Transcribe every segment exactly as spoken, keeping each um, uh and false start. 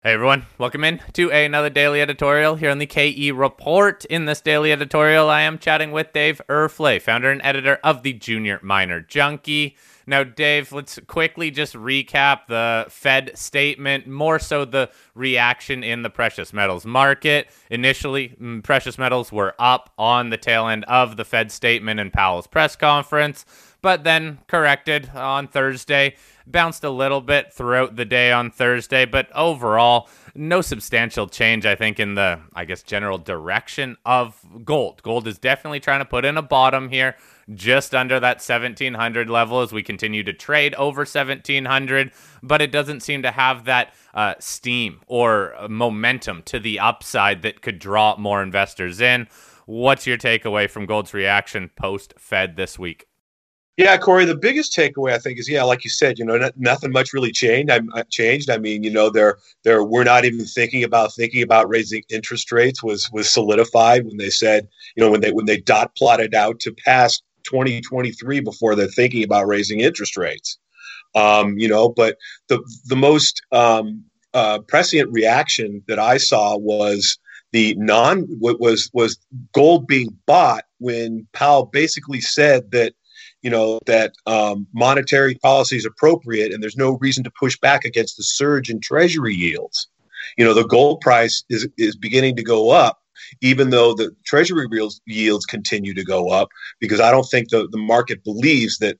Hey everyone, welcome in to another daily editorial here on the K E Report. In this daily editorial, I am chatting with Dave Erfle, founder and editor of the Junior Miner Junkie. Now, Dave, let's quickly just recap the Fed statement, more so the reaction in the precious metals market. Initially, precious metals were up on the tail end of the Fed statement and Powell's press conference, but then corrected on Thursday. Bounced a little bit throughout the day on Thursday, but overall, no substantial change, I think, in the, I guess, general direction of gold. Gold is definitely trying to put in a bottom here, just under that seventeen hundred level as we continue to trade over seventeen hundred, but it doesn't seem to have that uh, steam or momentum to the upside that could draw more investors in. What's your takeaway from gold's reaction post-Fed this week? Yeah, Corey, the biggest takeaway, I think, is, yeah, like you said, you know, not, nothing much really changed. I changed. I mean, you know, they're, they're, we're not even thinking about thinking about raising interest rates was, was solidified when they said, you know, when they, when they dot plotted out to pass twenty twenty-three before they're thinking about raising interest rates. Um, you know, but the, the most um, uh, prescient reaction that I saw was the non, what was, was gold being bought when Powell basically said that, you know, that um, monetary policy is appropriate and there's no reason to push back against the surge in treasury yields. You know, the gold price is is beginning to go up, even though the treasury yields continue to go up, because I don't think the, the market believes that,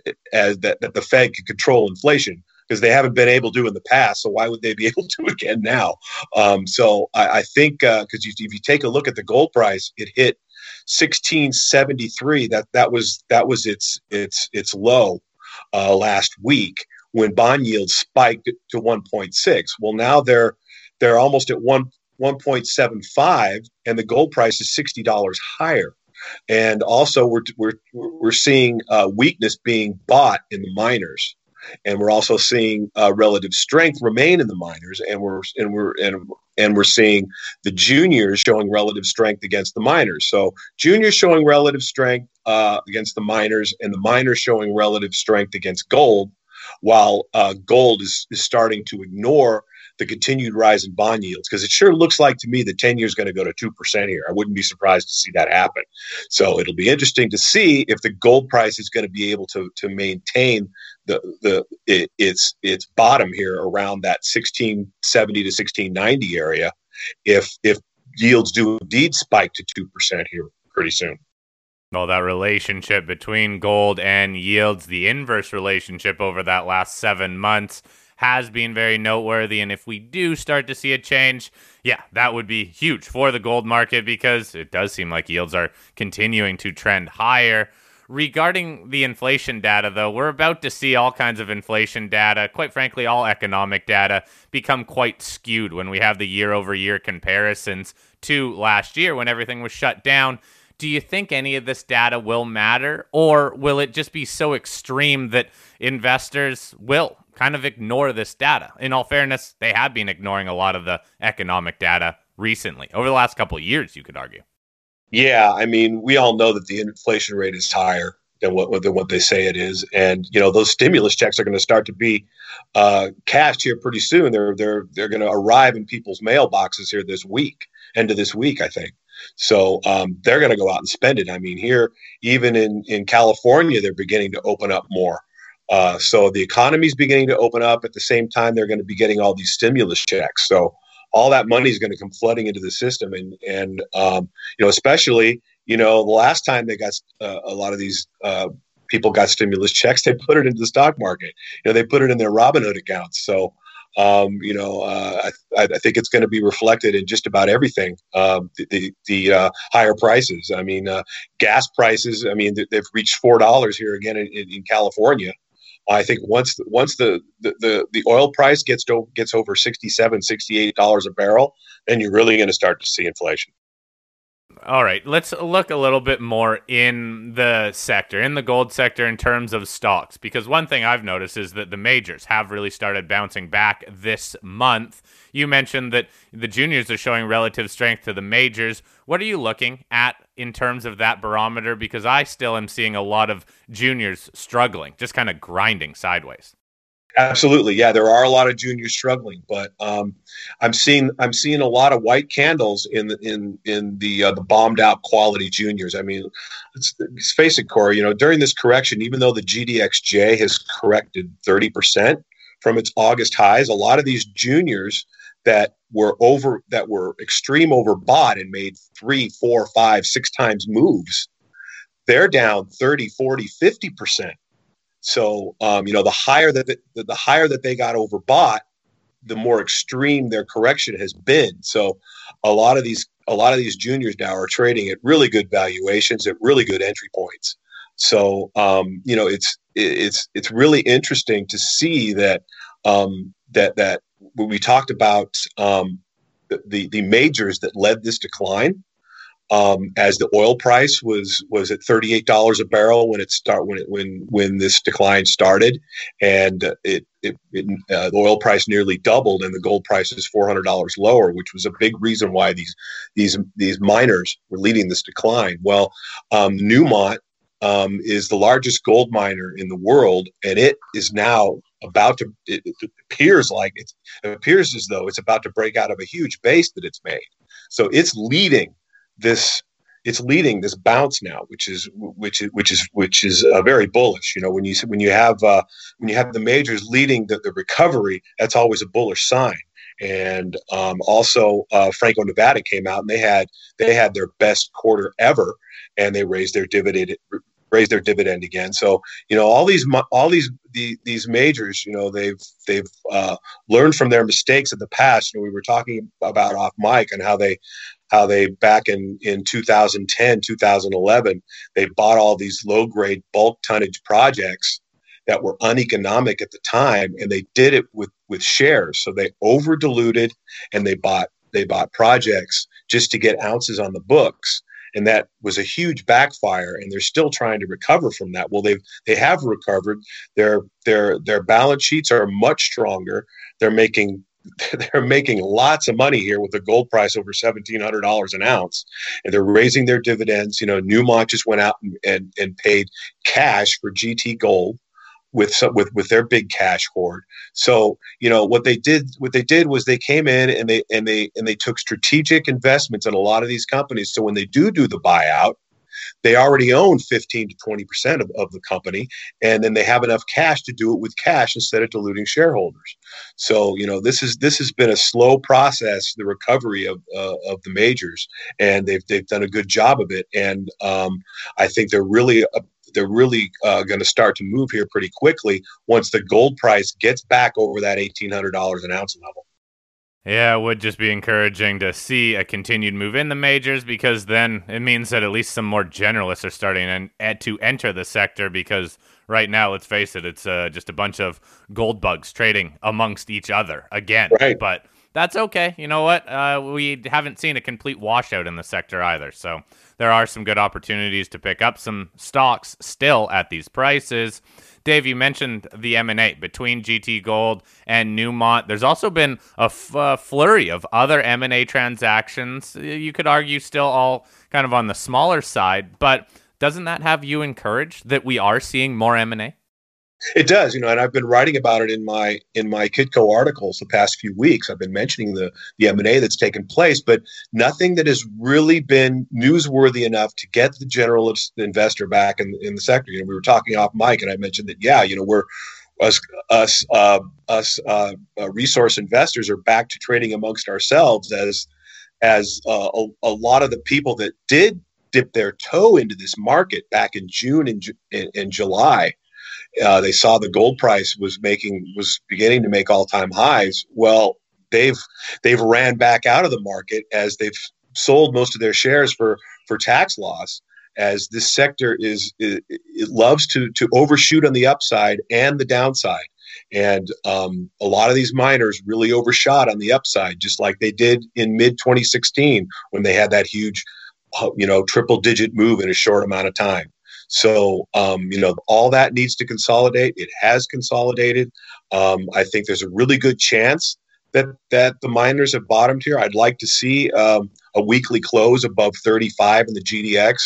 as that, that the Fed can control inflation, because they haven't been able to in the past. So why would they be able to again now? Um, so I, I think because uh, if you take a look at the gold price, it hit sixteen seventy-three. That that was that was its its its low uh, last week when bond yields spiked to one point six. Well, now they're they're almost at one one point seven five, and the gold price is sixty dollars higher. And also, we're we're we're seeing uh, weakness being bought in the miners. And we're also seeing uh, relative strength remain in the miners, and we're and we're and and we're seeing the juniors showing relative strength against the miners. So juniors showing relative strength uh, against the miners, and the miners showing relative strength against gold, while uh, gold is is starting to ignore the continued rise in bond yields, because it sure looks like to me the ten year is going to go to two percent here. I wouldn't be surprised to see that happen. So it'll be interesting to see if the gold price is going to be able to to maintain the the it, its its bottom here around that sixteen seventy to sixteen ninety area, if if yields do indeed spike to two percent here pretty soon. Well, that relationship between gold and yields, the inverse relationship over that last seven months, has been very noteworthy. And if we do start to see a change, yeah, that would be huge for the gold market, because it does seem like yields are continuing to trend higher. Regarding the inflation data, though, we're about to see all kinds of inflation data, quite frankly, all economic data, become quite skewed when we have the year-over-year comparisons to last year when everything was shut down. Do you think any of this data will matter, or will it just be so extreme that investors will kind of ignore this data? In all fairness, they have been ignoring a lot of the economic data recently, over the last couple of years, you could argue. Yeah, I mean, we all know that the inflation rate is higher than what than what they say it is, and you know those stimulus checks are going to start to be uh, cashed here pretty soon. They're they're they're going to arrive in people's mailboxes here this week, end of this week, I think. So um, they're going to go out and spend it. I mean, here, even in in California, they're beginning to open up more. Uh, so the economy is beginning to open up. At the same time, they're going to be getting all these stimulus checks. So all that money is going to come flooding into the system, and and um, you know, especially you know, the last time they got uh, a lot of these uh, people got stimulus checks, they put it into the stock market. You know, they put it in their Robinhood accounts. So um, you know, uh, I, I think it's going to be reflected in just about everything. Um, the the, the uh, higher prices. I mean, uh, gas prices. I mean, they've reached four dollars here again in, in California. I think once once the, the, the, the oil price gets to, gets over sixty-seven, sixty-eight dollars a barrel, then you're really going to start to see inflation. All right, let's look a little bit more in the sector, in the gold sector, in terms of stocks, because one thing I've noticed is that the majors have really started bouncing back this month. You mentioned that the juniors are showing relative strength to the majors. What are you looking at in terms of that barometer? Because I still am seeing a lot of juniors struggling, just kind of grinding sideways. Absolutely, yeah. There are a lot of juniors struggling, but um, I'm seeing I'm seeing a lot of white candles in the in in the uh, the bombed out quality juniors. I mean, let's, let's face it, Corey. You know, during this correction, even though the G D X J has corrected thirty percent from its August highs, a lot of these juniors that were over that were extreme overbought and made three, four, five, six times moves, they're down thirty, forty, fifty percent. So, um, you know, the higher that the, the higher that they got overbought, the more extreme their correction has been. So, a lot of these a lot of these juniors now are trading at really good valuations, at really good entry points. So, um, you know, it's it's it's really interesting to see that um, that that when we talked about um, the, the the majors that led this decline. Um, as the oil price was was at thirty-eight dollars a barrel when it start when it when when this decline started, and it it, it uh, the oil price nearly doubled, and the gold price is four hundred dollars lower, which was a big reason why these these these miners were leading this decline. Well, um, Newmont um, is the largest gold miner in the world, and it is now about to. It, it appears like it's, it appears as though it's about to break out of a huge base that it's made. So it's leading. This it's leading this bounce now, which is which is which is which is uh, very bullish. You know, when you when you have uh, when you have the majors leading the, the recovery, that's always a bullish sign. And um, also, uh, Franco Nevada came out and they had they had their best quarter ever, and they raised their dividend raised their dividend again. So you know, all these all these the, these majors, you know, they've they've uh, learned from their mistakes of the past. You know, we were talking about off mic and how they. How they back in, in two thousand ten, two thousand eleven, they bought all these low grade bulk tonnage projects that were uneconomic at the time, and they did it with, with shares. So they over diluted and they bought they bought projects just to get ounces on the books, and that was a huge backfire. And they're still trying to recover from that. Well, they've they have recovered. Their their their balance sheets are much stronger. They're making They're making lots of money here with the gold price over seventeen hundred dollars an ounce, and they're raising their dividends. You know, Newmont just went out and, and, and paid cash for G T Gold with some, with with their big cash hoard. So, you know, what they did what they did was they came in and they and they and they took strategic investments in a lot of these companies. So when they do do the buyout, they already own fifteen to twenty percent of, of the company, and then they have enough cash to do it with cash instead of diluting shareholders. So, you know, this is this has been a slow process, the recovery of uh, of the majors, and they've they've done a good job of it. And um, I think they're really uh, they're really uh, going to start to move here pretty quickly once the gold price gets back over that eighteen hundred dollars an ounce level. Yeah, it would just be encouraging to see a continued move in the majors, because then it means that at least some more generalists are starting en- to enter the sector, because right now, let's face it, it's uh, just a bunch of gold bugs trading amongst each other again. Right. But that's okay. You know what? Uh, we haven't seen a complete washout in the sector either. So there are some good opportunities to pick up some stocks still at these prices. Dave, you mentioned the M and A between G T Gold and Newmont. There's also been a f- uh, flurry of other M and A transactions. You could argue still all kind of on the smaller side, but doesn't that have you encouraged that we are seeing more M and A? It does, you know, and I've been writing about it in my in my Kitco articles the past few weeks. I've been mentioning the the M and A that's taken place, but nothing that has really been newsworthy enough to get the general investor back in, in the sector. You know, we were talking off mic, and I mentioned that, yeah, you know, we're us us uh, us uh, uh, resource investors are back to trading amongst ourselves as as uh, a, a lot of the people that did dip their toe into this market back in June and in, in July. Uh, they saw the gold price was making was beginning to make all-time highs. Well, they've they've ran back out of the market as they've sold most of their shares for for tax loss. As this sector is it, it loves to to overshoot on the upside and the downside, and um, a lot of these miners really overshot on the upside, just like they did in mid twenty sixteen when they had that huge, you know, triple-digit move in a short amount of time. So, um, you know, all that needs to consolidate. It has consolidated. Um, I think there's a really good chance that that the miners have bottomed here. I'd like to see um, a weekly close above thirty-five in the G D X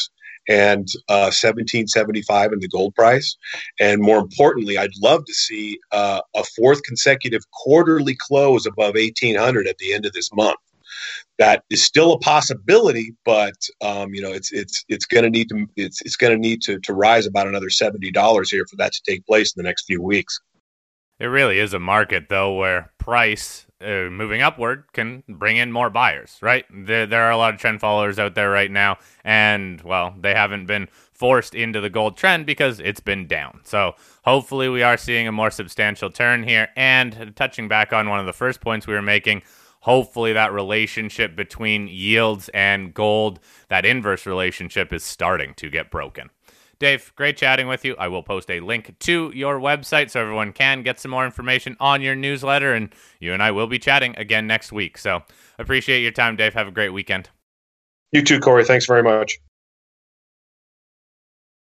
and uh, seventeen seventy-five in the gold price. And more importantly, I'd love to see uh, a fourth consecutive quarterly close above eighteen hundred at the end of this month. That is still a possibility, but um, you know, it's it's it's going to need to it's it's going to need to to rise about another seventy dollars here for that to take place in the next few weeks. It really is a market, though, where price uh, moving upward can bring in more buyers, right? There, there are a lot of trend followers out there right now, and, well, they haven't been forced into the gold trend because it's been down. So hopefully we are seeing a more substantial turn here. And touching back on one of the first points we were making, hopefully that relationship between yields and gold, that inverse relationship, is starting to get broken. Dave, great chatting with you. I will post a link to your website so everyone can get some more information on your newsletter, and you and I will be chatting again next week. So appreciate your time, Dave. Have a great weekend. You too, Corey. Thanks very much.